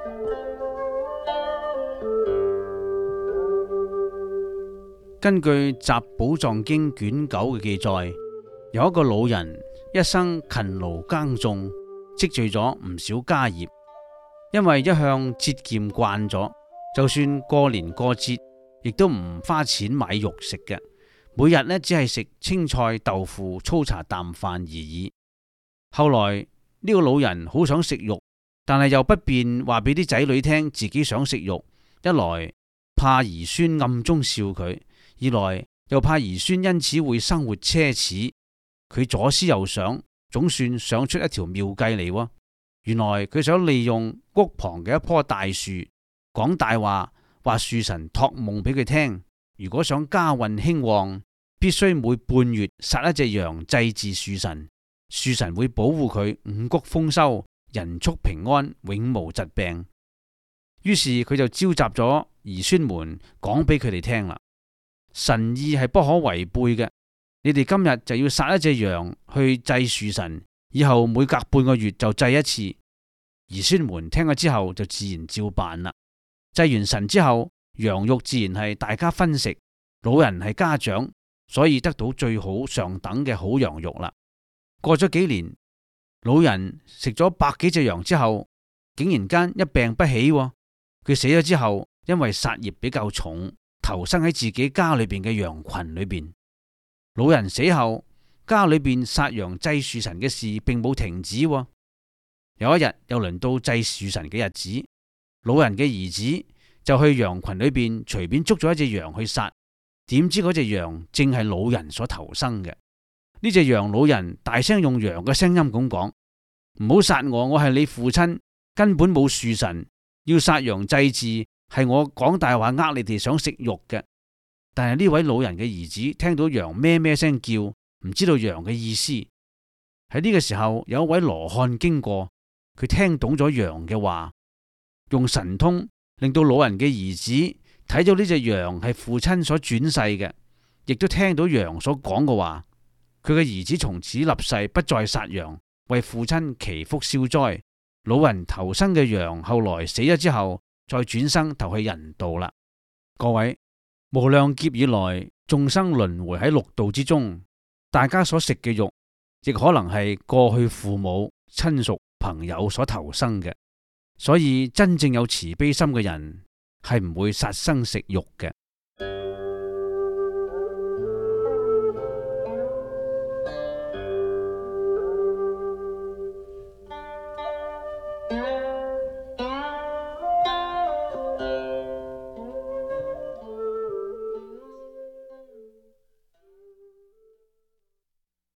根據《集寶藏經》卷9嘅記載，有一個老人一生勤勞耕種，積聚咗唔少家業。因為一向節儉慣咗，就算過年過節，亦都唔花錢買肉食嘅。每日呢，只係食青菜、豆腐、粗茶淡飯而已。後來呢個老人好想食肉，但係又不便話俾啲仔女聽自己想食肉，一來怕兒孫暗中笑佢，二來又怕兒孫因此會生活奢侈。佢左思右想，總算想出一條妙計嚟喎。原來佢想利用屋旁嘅一棵大樹講大話，話樹神託夢俾佢聽，如果想家運興旺，必須每半月殺一隻羊祭祀樹神，樹神會保護佢五穀豐收、人畜平安、永無疾病。於是佢就召集咗兒孫們講俾佢哋聽啦。神意係不可違背嘅，你哋今日就要殺一隻羊去祭樹神，以後每隔半個月就祭一次。兒孫們聽咗之後就自然照辦啦。祭完神之後，羊肉自然係大家分食，老人係家長，所以得到最好上等嘅好羊肉啦。過咗幾年，老人食咗百幾隻羊之後，竟然間一病不起。佢死咗之後，因為殺業比較重，投生喺自己家裏邊嘅羊群裏邊。老人死後，家裏邊殺羊祭樹神嘅事並冇停止。有一日又輪到祭樹神嘅日子，老人嘅兒子就去羊群裏邊隨便捉咗一隻羊去殺，點知嗰隻羊正係老人所投生嘅。呢隻羊老人大聲用羊嘅聲音咁講：唔好殺我，我係你父親，根本冇樹神，要殺羊祭祀係我講大話呃你哋想食肉嘅。但係呢位老人嘅兒子聽到羊咩咩聲叫，唔知道羊嘅意思。喺呢個時候，有一位羅漢經過，佢聽懂咗羊嘅話，用神通令到老人嘅兒子睇到呢隻羊係父親所轉世嘅，亦都聽到羊所講嘅話。佢嘅兒子從此立誓不再殺羊，為父親祈福消災。老人投生嘅羊後來死咗之後，再轉生投去人道啦。各位，無量劫以來，眾生輪迴喺六道之中，大家所食嘅肉，亦可能係過去父母、親屬、朋友所投生嘅。所以真正有慈悲心嘅人，係唔會殺生食肉嘅。